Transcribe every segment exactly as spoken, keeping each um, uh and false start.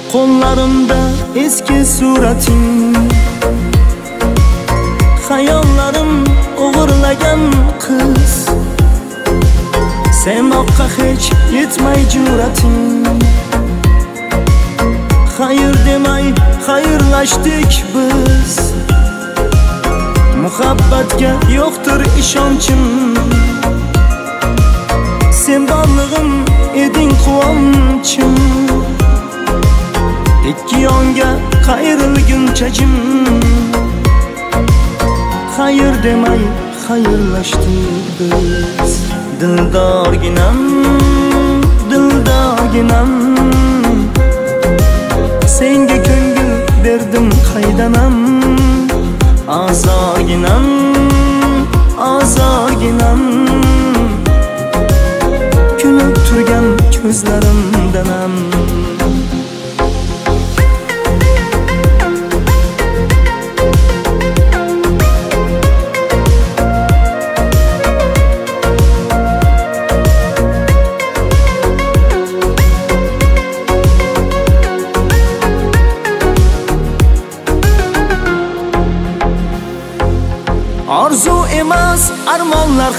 Qo'llarimda eski surating, xayollarim o'g'irlagan qiz. Sevmoqqa hech yetmay jurating, xayr demay xayrlashdik biz. Muhabbatga yo'qdir ishonchim, sen borlig'im eding quvonchim. Ikki yonga qayrilguncha jim, xayr demay xayrlashdik biz. Dildorginam, dildorginam, senga ko'ngil berdim qaydanam. Azorginam, azorginam, kulib turgan ko'zlarimdanam. Orzu emas, armonlar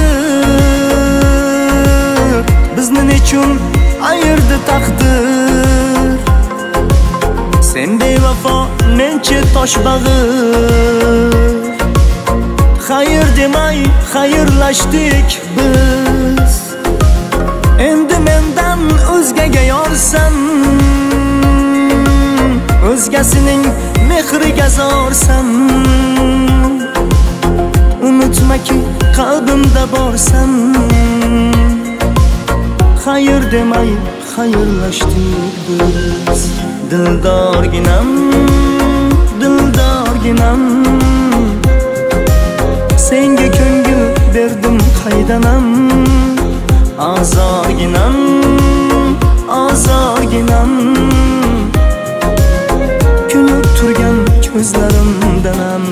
haqdir, bizni nechun ayirdi taqdir. Sen bevafo, menchi toshbag'ir, xayr demay xayrlashdik biz. Endi mendan o'zgaga yorsan, o'zgasining mehriga zorsan. Unutma ki qalbimda borsan, xayr demay xayrlashdik biz. Dildorginam, dildorginam, senga ko'ngil berdim qaydanam. Azorginam, azorginam, kulib turgan ko'zlarimdanam.